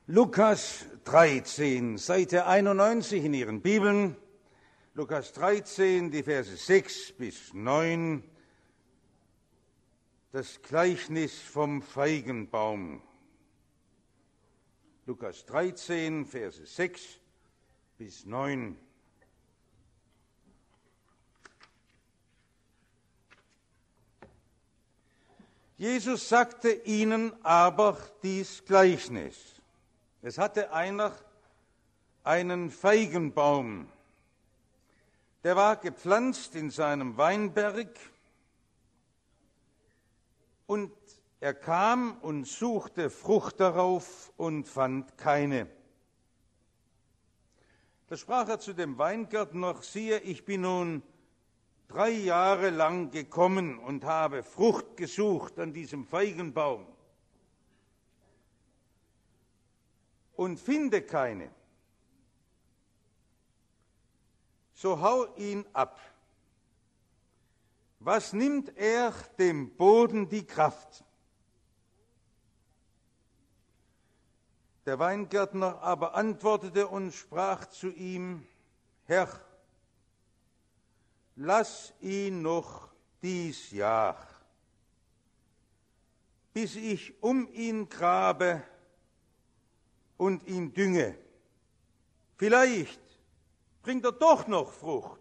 Lukas 13, Seite 91 in Ihren Bibeln. Lukas 13, die Verse 6 bis 9. Das Gleichnis vom Feigenbaum. Lukas 13, Verse 6 bis 9. Jesus sagte ihnen aber dies Gleichnis. Es hatte einer einen Feigenbaum, der war gepflanzt in seinem Weinberg, und er kam und suchte Frucht darauf und fand keine. Da sprach er zu dem Weingärtner: Siehe, ich bin nun 3 Jahre lang gekommen und habe Frucht gesucht an diesem Feigenbaum und finde keine. So hau ihn ab. Was nimmt er dem Boden die Kraft? Der Weingärtner aber antwortete und sprach zu ihm: Herr, lass ihn noch dies Jahr, bis ich um ihn grabe und ihn dünge. Vielleicht bringt er doch noch Frucht.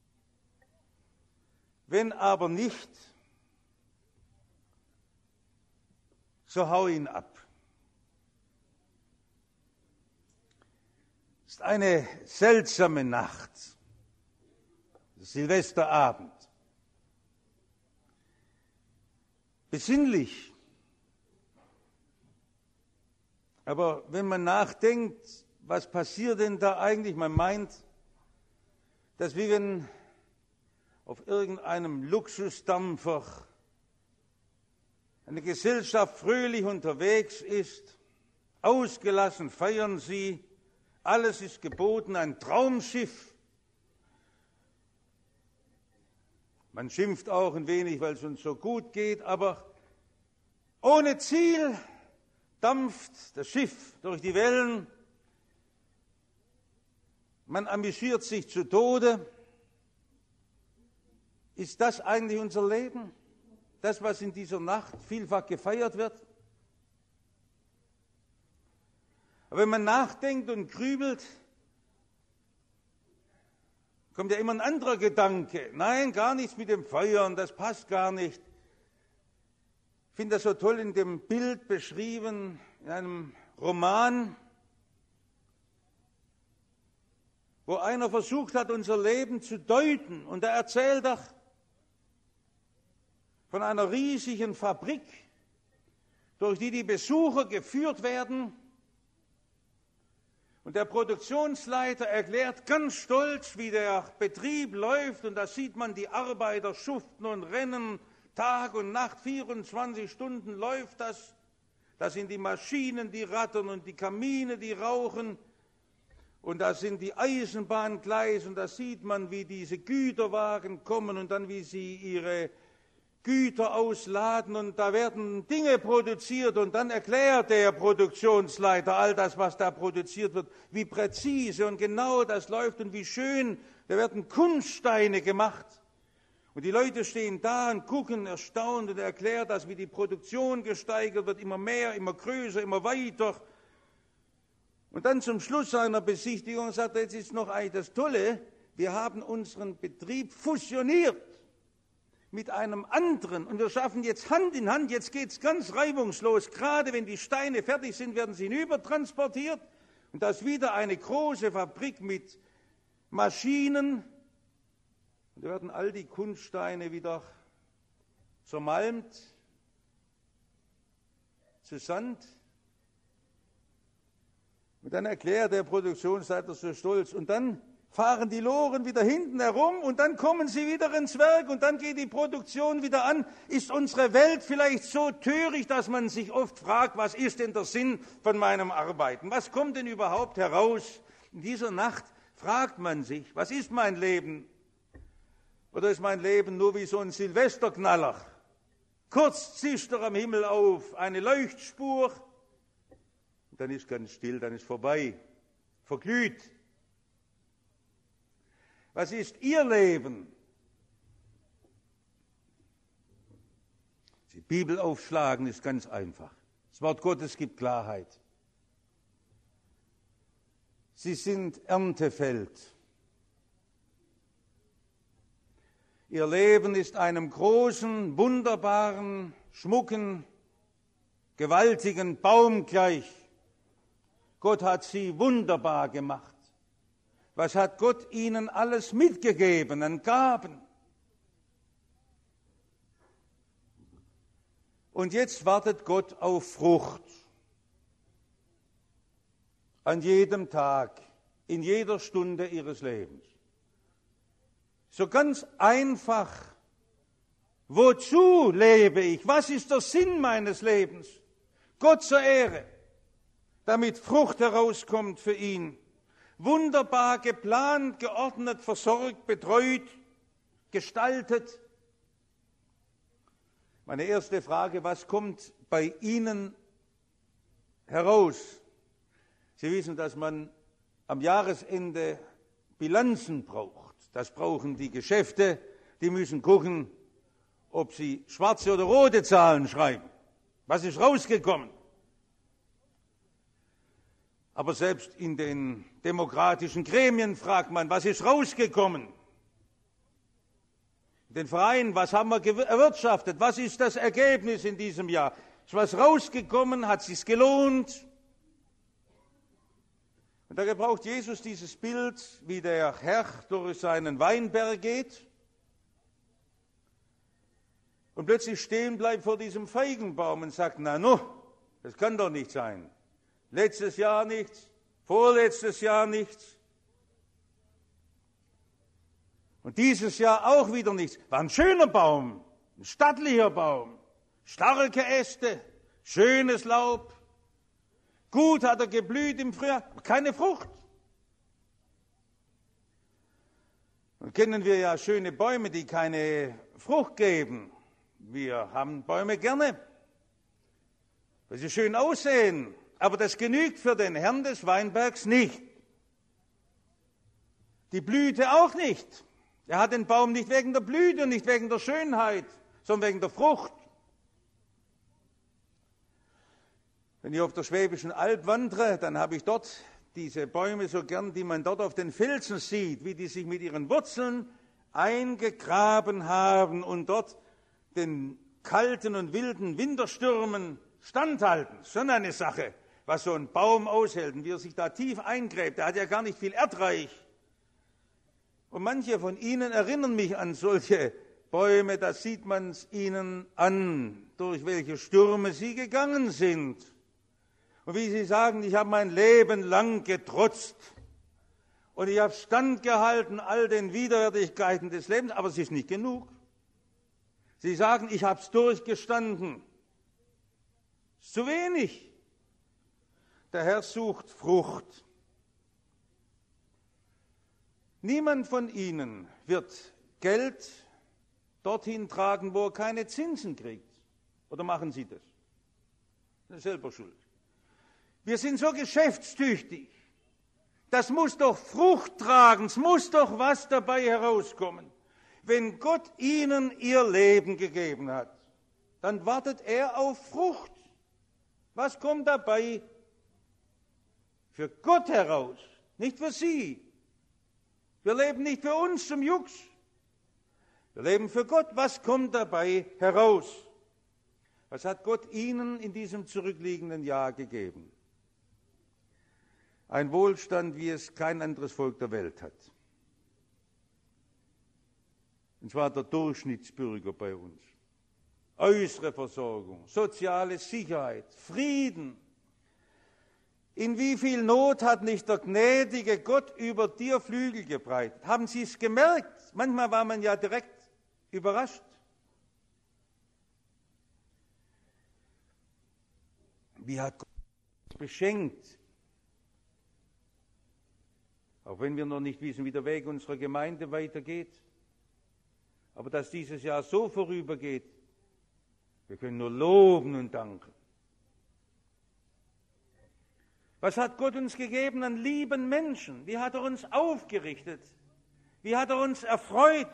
Wenn aber nicht, so hau ihn ab. Es ist eine seltsame Nacht, Silvesterabend. Besinnlich. Aber wenn man nachdenkt, was passiert denn da eigentlich? Man meint, dass wie wenn auf irgendeinem Luxusdampfer eine Gesellschaft fröhlich unterwegs ist, ausgelassen feiern sie, alles ist geboten, ein Traumschiff. Man schimpft auch ein wenig, weil es uns so gut geht, aber ohne Ziel dampft das Schiff durch die Wellen. Man amüsiert sich zu Tode. Ist das eigentlich unser Leben? Das, was in dieser Nacht vielfach gefeiert wird? Aber wenn man nachdenkt und grübelt, kommt ja immer ein anderer Gedanke. Nein, gar nichts mit dem Feiern, das passt gar nicht. Ich finde das so toll in dem Bild beschrieben, in einem Roman, wo einer versucht hat, unser Leben zu deuten. Und er erzählt doch von einer riesigen Fabrik, durch die die Besucher geführt werden. Und der Produktionsleiter erklärt ganz stolz, wie der Betrieb läuft. Und da sieht man die Arbeiter schuften und rennen, Tag und Nacht, 24 Stunden läuft das. Da sind die Maschinen, die rattern, und die Kamine, die rauchen. Und da sind die Eisenbahngleise, und da sieht man, wie diese Güterwagen kommen und dann, wie sie ihre Güter ausladen, und da werden Dinge produziert, und dann erklärt der Produktionsleiter all das, was da produziert wird, wie präzise und genau das läuft und wie schön. Da werden Kunststeine gemacht. Und die Leute stehen da und gucken erstaunt, und er erklärt das, wie die Produktion gesteigert wird, immer mehr, immer größer, immer weiter. Und dann zum Schluss seiner Besichtigung sagt er: Jetzt ist noch eigentlich das Tolle, wir haben unseren Betrieb fusioniert mit einem anderen, und wir schaffen jetzt Hand in Hand, jetzt geht es ganz reibungslos. Gerade wenn die Steine fertig sind, werden sie hinübertransportiert, und da ist wieder eine große Fabrik mit Maschinen. Und da werden all die Kunststeine wieder zermalmt, zu Sand. Und dann erklärt der Produktionsleiter so stolz, und dann fahren die Loren wieder hinten herum, und dann kommen sie wieder ins Werk, und dann geht die Produktion wieder an. Ist unsere Welt vielleicht so töricht, dass man sich oft fragt, was ist denn der Sinn von meinem Arbeiten? Was kommt denn überhaupt heraus? In dieser Nacht fragt man sich, was ist mein Leben? Oder ist mein Leben nur wie so ein Silvesterknaller? Kurz zischt er am Himmel auf, eine Leuchtspur, Und dann ist ganz still, dann ist vorbei, verglüht. Was ist Ihr Leben? Die Bibel aufschlagen ist ganz einfach. Das Wort Gottes gibt Klarheit. Sie sind Erntefeld. Ihr Leben ist einem großen, wunderbaren, schmucken, gewaltigen Baum gleich. Gott hat sie wunderbar gemacht. Was hat Gott ihnen alles mitgegeben an Gaben? Und jetzt wartet Gott auf Frucht. An jedem Tag, in jeder Stunde ihres Lebens. So ganz einfach. Wozu lebe ich? Was ist der Sinn meines Lebens? Gott zur Ehre, damit Frucht herauskommt für ihn. Wunderbar geplant, geordnet, versorgt, betreut, gestaltet. Meine erste Frage, was kommt bei Ihnen heraus? Sie wissen, dass man am Jahresende Bilanzen braucht. Das brauchen die Geschäfte, die müssen gucken, ob sie schwarze oder rote Zahlen schreiben. Was ist rausgekommen? Aber selbst in den demokratischen Gremien fragt man, was ist rausgekommen? In den Vereinen, was haben wir erwirtschaftet? Was ist das Ergebnis in diesem Jahr? Ist was rausgekommen? Hat es sich gelohnt? Und da gebraucht Jesus dieses Bild, wie der Herr durch seinen Weinberg geht und plötzlich stehen bleibt vor diesem Feigenbaum und sagt, na no, das kann doch nicht sein. Letztes Jahr nichts, vorletztes Jahr nichts. Und dieses Jahr auch wieder nichts. War ein schöner Baum, ein stattlicher Baum, starke Äste, schönes Laub. Gut hat er geblüht im Frühjahr, aber keine Frucht. Und kennen wir ja schöne Bäume, die keine Frucht geben. Wir haben Bäume gerne, weil sie schön aussehen. Aber das genügt für den Herrn des Weinbergs nicht. Die Blüte auch nicht. Er hat den Baum nicht wegen der Blüte und nicht wegen der Schönheit, sondern wegen der Frucht. Wenn ich auf der Schwäbischen Alb wandere, dann habe ich dort diese Bäume so gern, die man dort auf den Felsen sieht, wie die sich mit ihren Wurzeln eingegraben haben und dort den kalten und wilden Winterstürmen standhalten. Schon eine Sache, was so ein Baum aushält und wie er sich da tief eingräbt. Der hat ja gar nicht viel Erdreich. Und manche von Ihnen erinnern mich an solche Bäume, da sieht man es ihnen an, durch welche Stürme sie gegangen sind. Und wie sie sagen, ich habe mein Leben lang getrotzt und ich habe standgehalten all den Widerwärtigkeiten des Lebens, aber es ist nicht genug. Sie sagen, ich habe es durchgestanden. Es ist zu wenig. Der Herr sucht Frucht. Niemand von Ihnen wird Geld dorthin tragen, wo er keine Zinsen kriegt. Oder machen Sie das? Das ist selber schuld. Wir sind so geschäftstüchtig. Das muss doch Frucht tragen, es muss doch was dabei herauskommen. Wenn Gott Ihnen Ihr Leben gegeben hat, dann wartet er auf Frucht. Was kommt dabei für Gott heraus, nicht für Sie? Wir leben nicht für uns zum Jux. Wir leben für Gott. Was kommt dabei heraus? Was hat Gott Ihnen in diesem zurückliegenden Jahr gegeben? Ein Wohlstand, wie es kein anderes Volk der Welt hat. Und zwar der Durchschnittsbürger bei uns. Äußere Versorgung, soziale Sicherheit, Frieden. In wie viel Not hat nicht der gnädige Gott über dir Flügel gebreitet? Haben Sie es gemerkt? Manchmal war man ja direkt überrascht. Wie hat Gott uns beschenkt? Auch wenn wir noch nicht wissen, wie der Weg unserer Gemeinde weitergeht. Aber dass dieses Jahr so vorübergeht, wir können nur loben und danken. Was hat Gott uns gegeben an lieben Menschen? Wie hat er uns aufgerichtet? Wie hat er uns erfreut?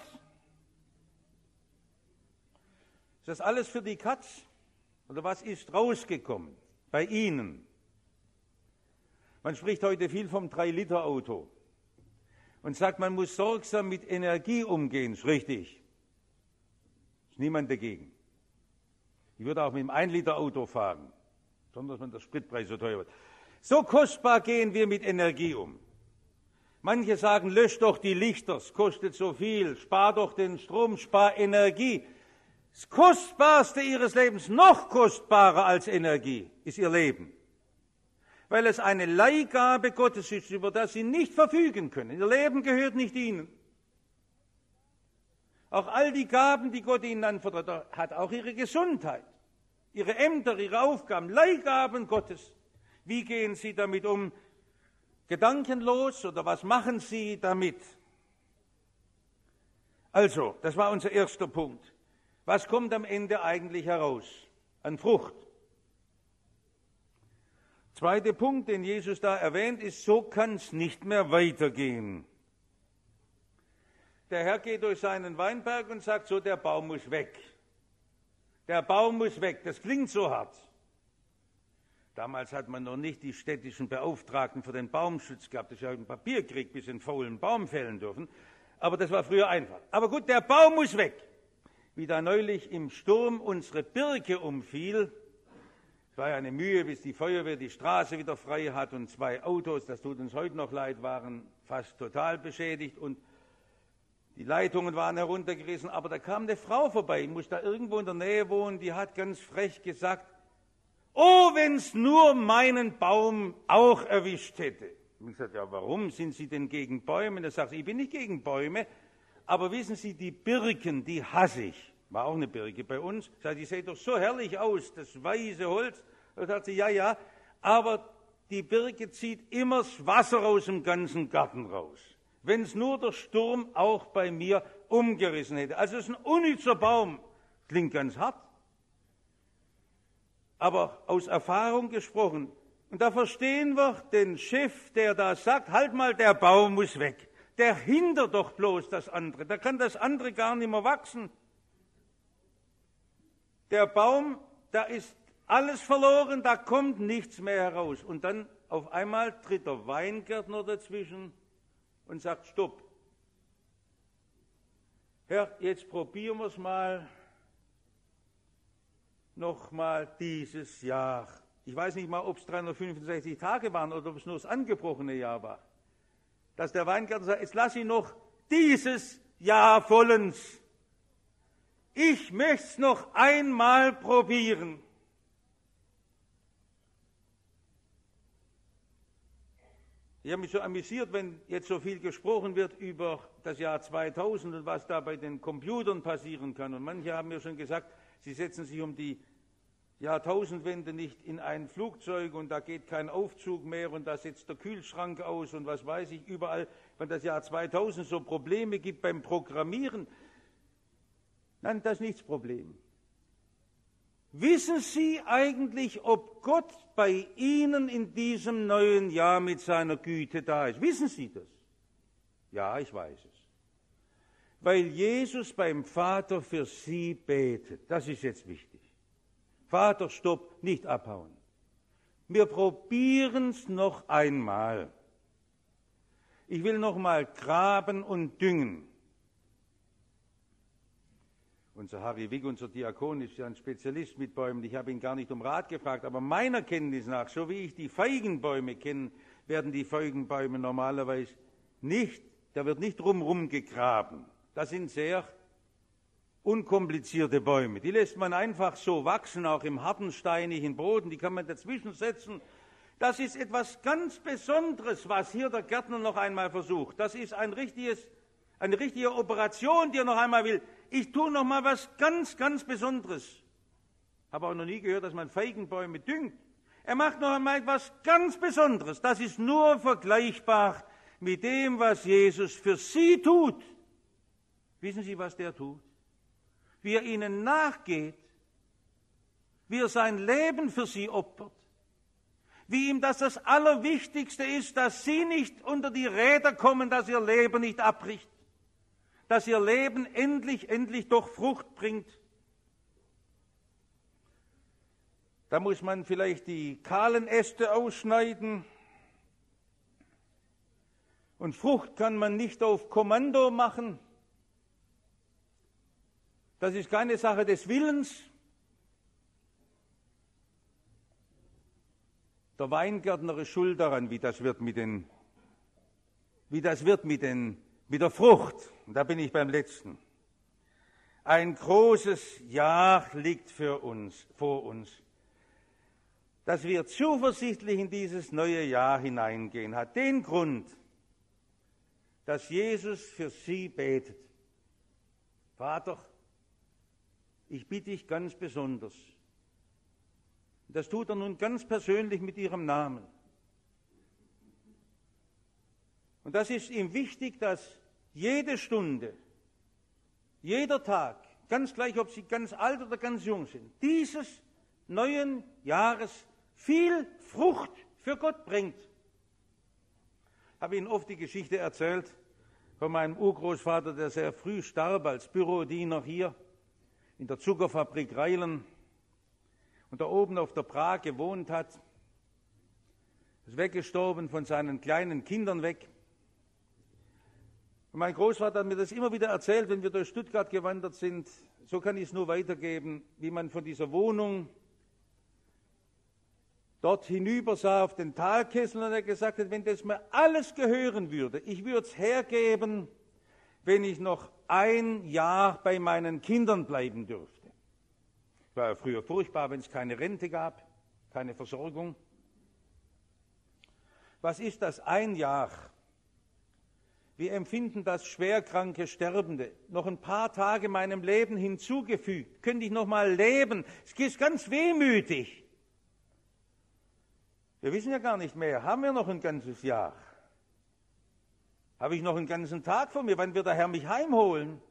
Ist das alles für die Katz? Oder was ist rausgekommen bei Ihnen? Man spricht heute viel vom 3-Liter-Auto und sagt, man muss sorgsam mit Energie umgehen. Ist richtig. Ist niemand dagegen. Ich würde auch mit dem 1-Liter-Auto fahren, besonders wenn der Spritpreis so teuer wird. So kostbar gehen wir mit Energie um. Manche sagen, lösch doch die Lichter, es kostet so viel, spar doch den Strom, spar Energie. Das Kostbarste ihres Lebens, noch kostbarer als Energie, ist ihr Leben. Weil es eine Leihgabe Gottes ist, über das sie nicht verfügen können. Ihr Leben gehört nicht ihnen. Auch all die Gaben, die Gott ihnen anvertraut hat, auch ihre Gesundheit, ihre Ämter, ihre Aufgaben, Leihgaben Gottes. Wie gehen sie damit um? Gedankenlos oder was machen sie damit? Also, das war unser erster Punkt. Was kommt am Ende eigentlich heraus an Frucht? Zweiter Punkt, den Jesus da erwähnt, ist, so kann es nicht mehr weitergehen. Der Herr geht durch seinen Weinberg und sagt, so, der Baum muss weg. Der Baum muss weg, das klingt so hart. Damals hat man noch nicht die städtischen Beauftragten für den Baumschutz gehabt, dass sie einen Papierkrieg bis einen faulen Baum fällen dürfen. Aber das war früher einfach. Aber gut, der Baum muss weg. Wie da neulich im Sturm unsere Birke umfiel. Es war ja eine Mühe, bis die Feuerwehr die Straße wieder frei hat und 2 Autos, das tut uns heute noch leid, waren fast total beschädigt und die Leitungen waren heruntergerissen. Aber da kam eine Frau vorbei, ich muss da irgendwo in der Nähe wohnen, die hat ganz frech gesagt, oh, wenn's nur meinen Baum auch erwischt hätte. Ich habe gesagt, ja, warum sind Sie denn gegen Bäume? Da sagt sie, ich bin nicht gegen Bäume, aber wissen Sie, die Birken, die hasse ich. War auch eine Birke bei uns. Ich sagte, die sieht doch so herrlich aus, das weiße Holz. Da sagt sie, ja, aber die Birke zieht immer das Wasser aus dem ganzen Garten raus. Wenn es nur der Sturm auch bei mir umgerissen hätte. Also es ist ein unnützer Baum. Klingt ganz hart. Aber aus Erfahrung gesprochen. Und da verstehen wir den Chef, der da sagt, halt mal, der Baum muss weg. Der hindert doch bloß das andere. Da kann das andere gar nicht mehr wachsen. Der Baum, da ist alles verloren, da kommt nichts mehr heraus. Und dann auf einmal tritt der Weingärtner dazwischen und sagt, stopp. Herr, jetzt probieren wir es mal. Nochmal dieses Jahr. Ich weiß nicht mal, ob es 365 Tage waren oder ob es nur das angebrochene Jahr war. Dass der Weingärtner sagt, jetzt lass ich noch dieses Jahr vollends. Ich möchte es noch einmal probieren. Ich habe mich so amüsiert, wenn jetzt so viel gesprochen wird über das Jahr 2000 und was da bei den Computern passieren kann. Und manche haben mir schon gesagt, sie setzen sich um die Jahrtausendwende nicht in ein Flugzeug und da geht kein Aufzug mehr und da setzt der Kühlschrank aus und was weiß ich, überall, wenn das Jahr 2000 so Probleme gibt beim Programmieren. Nein, das ist nicht das Problem. Wissen Sie eigentlich, ob Gott bei Ihnen in diesem neuen Jahr mit seiner Güte da ist? Wissen Sie das? Ja, ich weiß es. Weil Jesus beim Vater für Sie betet. Das ist jetzt wichtig. Vater, stopp, nicht abhauen. Wir probieren es noch einmal. Ich will noch mal graben und düngen. Unser Harry Wigg, unser Diakon, ist ja ein Spezialist mit Bäumen. Ich habe ihn gar nicht um Rat gefragt, aber meiner Kenntnis nach, so wie ich die Feigenbäume kenne, werden die Feigenbäume normalerweise nicht, da wird nicht drumherum gegraben. Das sind sehr unkomplizierte Bäume. Die lässt man einfach so wachsen, auch im harten, steinigen Boden, die kann man dazwischen setzen. Das ist etwas ganz Besonderes, was hier der Gärtner noch einmal versucht. Das ist eine richtige Operation, die er noch einmal will. Ich tue noch mal was ganz, ganz Besonderes. Habe auch noch nie gehört, dass man Feigenbäume düngt. Er macht noch einmal etwas ganz Besonderes. Das ist nur vergleichbar mit dem, was Jesus für Sie tut. Wissen Sie, was der tut? Wie er ihnen nachgeht, wie er sein Leben für sie opfert, wie ihm das Allerwichtigste ist, dass sie nicht unter die Räder kommen, dass ihr Leben nicht abbricht, dass ihr Leben endlich doch Frucht bringt. Da muss man vielleicht die kahlen Äste ausschneiden. Und Frucht kann man nicht auf Kommando machen. Das ist keine Sache des Willens. Der Weingärtner ist schuld daran, wie das wird mit der Frucht. Und da bin ich beim letzten. Ein großes Jahr liegt vor uns. Dass wir zuversichtlich in dieses neue Jahr hineingehen, hat den Grund, dass Jesus für sie betet. Vater, ich bitte dich ganz besonders. Das tut er nun ganz persönlich mit ihrem Namen. Und das ist ihm wichtig, dass jede Stunde, jeder Tag, ganz gleich, ob sie ganz alt oder ganz jung sind, dieses neuen Jahres viel Frucht für Gott bringt. Ich habe Ihnen oft die Geschichte erzählt von meinem Urgroßvater, der sehr früh starb als Bürodiener hier in der Zuckerfabrik Reilen und da oben auf der Prag gewohnt hat. Ist weggestorben von seinen kleinen Kindern weg. Und mein Großvater hat mir das immer wieder erzählt, wenn wir durch Stuttgart gewandert sind. So kann ich es nur weitergeben, wie man von dieser Wohnung dort hinüber sah auf den Talkessel und er gesagt hat, wenn das mir alles gehören würde, ich würde es hergeben, wenn ich noch ein Jahr bei meinen Kindern bleiben dürfte. Es war ja früher furchtbar, wenn es keine Rente gab, keine Versorgung. Was ist das ein Jahr? Wir empfinden das schwerkranke Sterbende. Noch ein paar Tage meinem Leben hinzugefügt. Könnte ich noch mal leben? Es ist ganz wehmütig. Wir wissen ja gar nicht mehr, haben wir noch ein ganzes Jahr? Habe ich noch einen ganzen Tag vor mir? Wann wird der Herr mich heimholen?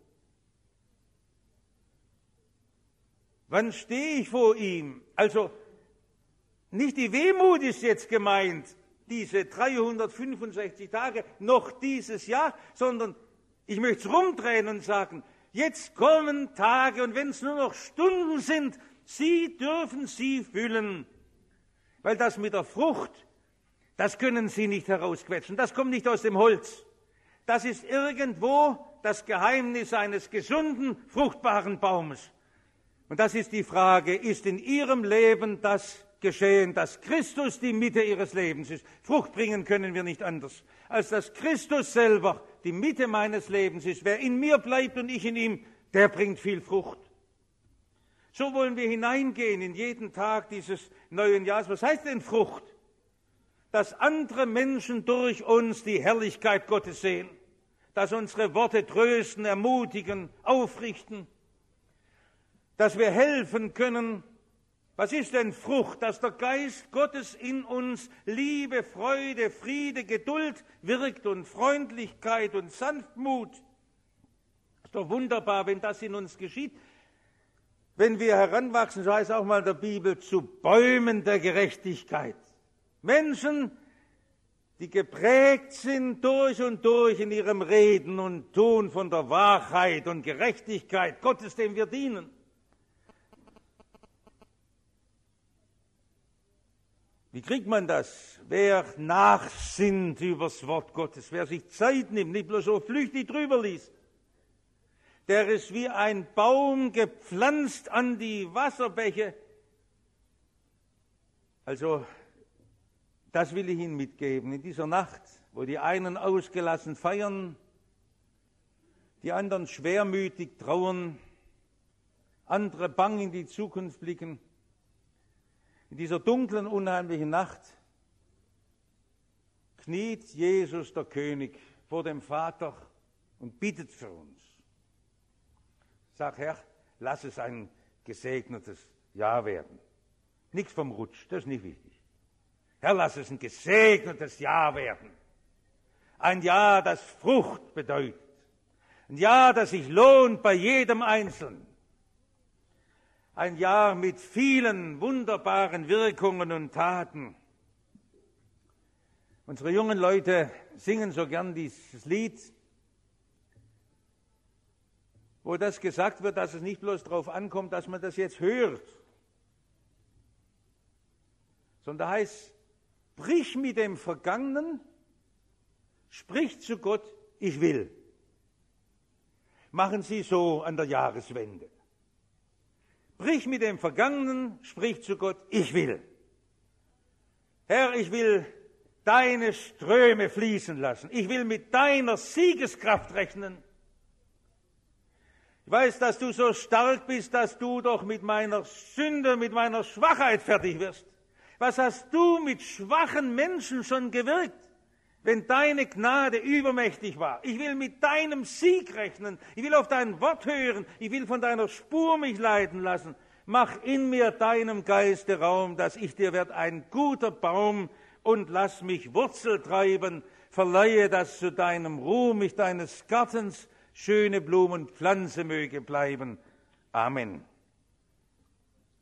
Wann stehe ich vor ihm? Also nicht die Wehmut ist jetzt gemeint, diese 365 Tage, noch dieses Jahr, sondern ich möchte es rumdrehen und sagen, jetzt kommen Tage und wenn es nur noch Stunden sind, Sie dürfen sie füllen. Weil das mit der Frucht, das können Sie nicht herausquetschen, das kommt nicht aus dem Holz. Das ist irgendwo das Geheimnis eines gesunden, fruchtbaren Baumes. Und das ist die Frage, ist in Ihrem Leben das geschehen, dass Christus die Mitte Ihres Lebens ist? Frucht bringen können wir nicht anders, als dass Christus selber die Mitte meines Lebens ist. Wer in mir bleibt und ich in ihm, der bringt viel Frucht. So wollen wir hineingehen in jeden Tag dieses neuen Jahres. Was heißt denn Frucht? Dass andere Menschen durch uns die Herrlichkeit Gottes sehen, dass unsere Worte trösten, ermutigen, aufrichten, dass wir helfen können. Was ist denn Frucht? Dass der Geist Gottes in uns Liebe, Freude, Friede, Geduld wirkt und Freundlichkeit und Sanftmut. Ist doch wunderbar, wenn das in uns geschieht. Wenn wir heranwachsen, so heißt es auch mal in der Bibel, zu Bäumen der Gerechtigkeit. Menschen, die geprägt sind durch und durch in ihrem Reden und Tun von der Wahrheit und Gerechtigkeit Gottes, dem wir dienen. Wie kriegt man das? Wer nachsinnt übers Wort Gottes, wer sich Zeit nimmt, nicht bloß so flüchtig drüber liest, der ist wie ein Baum gepflanzt an die Wasserbäche. Also, das will ich Ihnen mitgeben. In dieser Nacht, wo die einen ausgelassen feiern, die anderen schwermütig trauern, andere bang in die Zukunft blicken, in dieser dunklen, unheimlichen Nacht kniet Jesus, der König, vor dem Vater und bittet für uns. Sag, Herr, lass es ein gesegnetes Jahr werden. Nichts vom Rutsch, das ist nicht wichtig. Herr, lass es ein gesegnetes Jahr werden. Ein Jahr, das Frucht bedeutet. Ein Jahr, das sich lohnt bei jedem Einzelnen. Ein Jahr mit vielen wunderbaren Wirkungen und Taten. Unsere jungen Leute singen so gern dieses Lied, wo das gesagt wird, dass es nicht bloß darauf ankommt, dass man das jetzt hört, sondern da heißt, brich mit dem Vergangenen, sprich zu Gott, ich will. Machen Sie so an der Jahreswende. Brich mit dem Vergangenen, sprich zu Gott, ich will. Herr, ich will deine Ströme fließen lassen. Ich will mit deiner Siegeskraft rechnen. Ich weiß, dass du so stark bist, dass du doch mit meiner Sünde, mit meiner Schwachheit fertig wirst. Was hast du mit schwachen Menschen schon gewirkt, wenn deine Gnade übermächtig war? Ich will mit deinem Sieg rechnen. Ich will auf dein Wort hören. Ich will von deiner Spur mich leiten lassen. Mach in mir deinem Geiste Raum, dass ich dir werd ein guter Baum und lass mich Wurzel treiben. Verleihe, dass zu deinem Ruhm ich deines Gartens schöne Blumenpflanze möge bleiben. Amen.